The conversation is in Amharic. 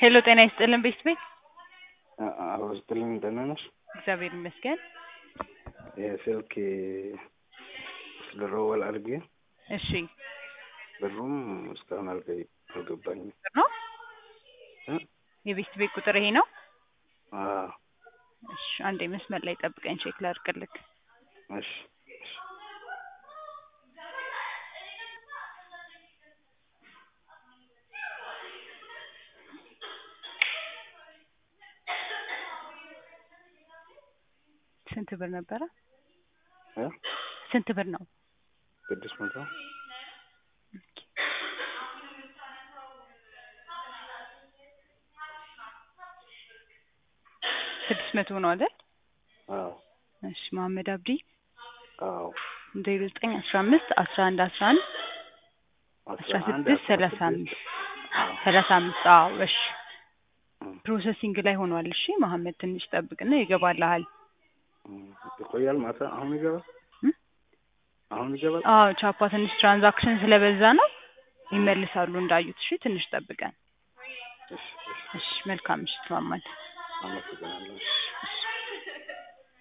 ሄሎ ጤና ይስጥልን ቤት አውስትልን ደህናነሽ? እግዚአብሔር ይመስገን። የስልክ ስለሮወል አድርጌ እሺ ብሩም እስካሁን አልገባኝም። ነው የቤት ቁጥር ይሄ ነው? አዎ። እሺ አንዴ መስመር ላይ ጠብቀኝ ቼክ ላድርግልክ። እሺ ስንት ብር ነበረ? እ ስንት ብር ነው? 600 600 ነው አይደል? አዎ። እሺ መሐመድ አብዲ አዎ። 0915 11 11 16 35 35 አዎ። እሺ ፕሮሰሲንግ ላይ ሆኗል። እሺ መሐመድ ትንሽ ጠብቅና ይገባልሃል። ይቆያል ማታ አሁን ይገባል? አሁን ይገባል? አዎ ቻፓ ትንሽ ትራንዛክሽን ስለበዛ ነው ይመልሳሉ እንዳዩት። እሺ ትንሽ ጠብቀን። እሺ እሺ መልካም ምሽት መሐመድ። አመሰግናለሁ። እሺ